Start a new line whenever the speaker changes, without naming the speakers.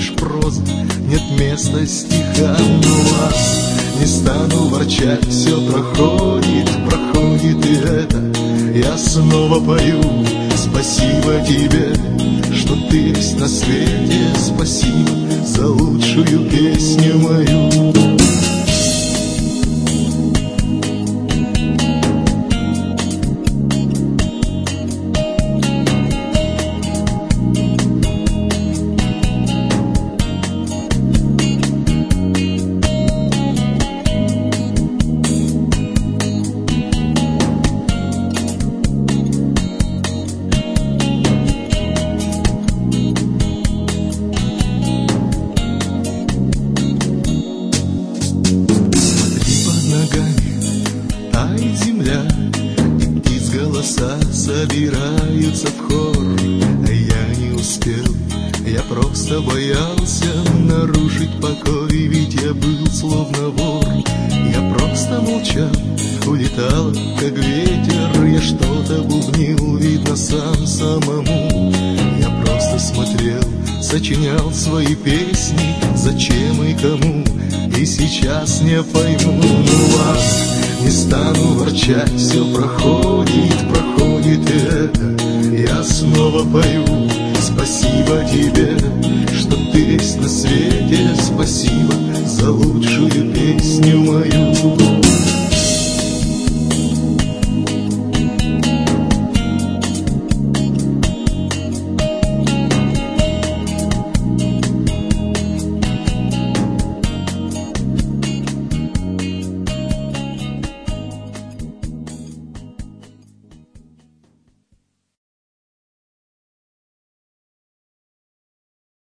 лишь проза, нет места стихам. Ну ладно, не стану ворчать, все проходит, проходит и это. Я снова пою, спасибо тебе, что ты есть на свете. Спасибо за лучшую песню мою. Тает земля, и птиц голоса собираются в хор. А я не успел, я просто боялся нарушить покой, ведь я был словно вор. Я просто молчал, улетал, как ветер. Я что-то бубнил, видно, сам самому. Я просто смотрел, сочинял свои песни, зачем и кому, и сейчас не пойму. Ну ладно, не стану ворчать, все проходит, проходит и это. Я снова пою, спасибо тебе, что ты есть на свете. Спасибо